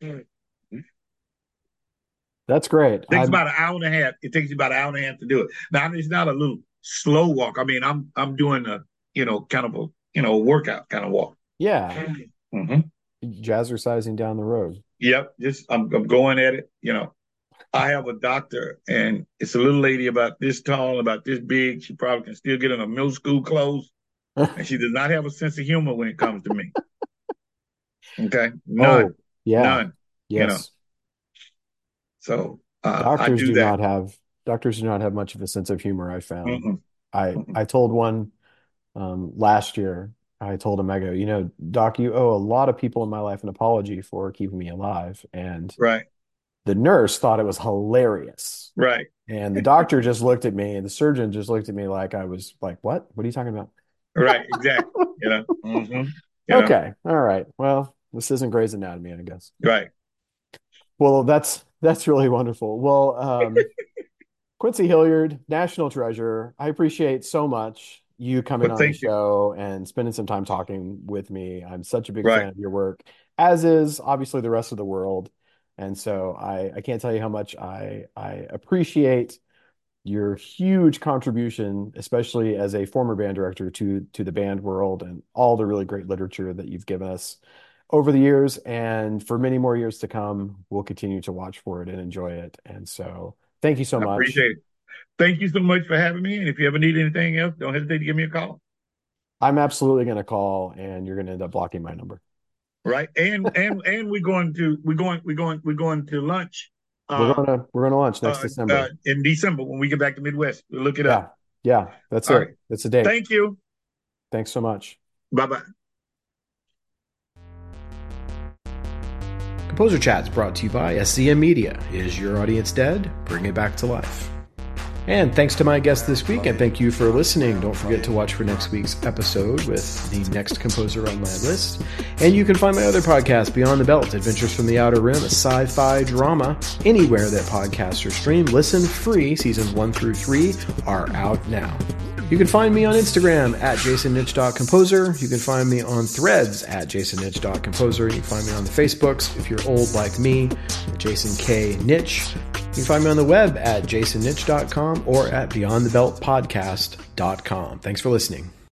That's great. It takes I'm- about an hour and a half. It takes you about an hour and a half to do it. Now it's not a little slow walk. I mean, I'm I'm doing a you know kind of a you know workout kind of walk. yeah. Mm-hmm. Jazzercising down the road. Yep, just I'm I'm going at it. You know, I have a doctor, and it's a little lady about this tall, about this big. She probably can still get in her middle school clothes, and she does not have a sense of humor when it comes to me. Okay, none, Oh, yeah. none. Yes. You know, so uh, Doctors I do, do that. not have doctors do not have much of a sense of humor, I found. Mm-mm. I Mm-mm. I told one um last year, I told him, I go, you know, Doc, you owe a lot of people in my life an apology for keeping me alive. And Right, the nurse thought it was hilarious. right, And the doctor just looked at me, and the surgeon just looked at me like I was like, what? What are you talking about? right. Exactly. You know. Mm-hmm. You know? Okay. All right. Well, this isn't Grey's Anatomy, I guess. Right. Well, that's that's really wonderful. Well, um, Quincy Hilliard, national treasure. I appreciate so much you coming Well, on the thank you. show and spending some time talking with me. I'm such a big Right. fan of your work, as is obviously the rest of the world. And so I, I can't tell you how much I I appreciate your huge contribution, especially as a former band director to to the band world and all the really great literature that you've given us over the years. And for many more years to come, we'll continue to watch for it and enjoy it. And so thank you so I much. appreciate it. Thank you so much for having me. And if you ever need anything else, don't hesitate to give me a call. I'm absolutely going to call, and you're going to end up blocking my number. Right. And and and we're going to we're going we're going we're going to lunch. We're Uh, going to we're going to lunch next uh, December. uh, in December when we get back to Midwest. We'll look it Yeah. up. Yeah. That's All it. right. That's a date. Thank you. Thanks so much. Bye bye. Composer Chat is brought to you by S C M Media. Is your audience dead? Bring it back to life. And thanks to my guest this week, and thank you for listening. Don't forget to watch for next week's episode with the next composer on my list. And you can find my other podcast, Beyond the Belt, Adventures from the Outer Rim, a sci-fi drama, anywhere that podcasts are streamed. Listen free. Seasons one through three are out now. You can find me on Instagram at jason nitch dot composer. You can find me on Threads at jason nitch dot composer. You can find me on the Facebooks if you're old like me, Jason K. Nitch. You can find me on the web at jason nitch dot com or at beyond the belt podcast dot com. Thanks for listening.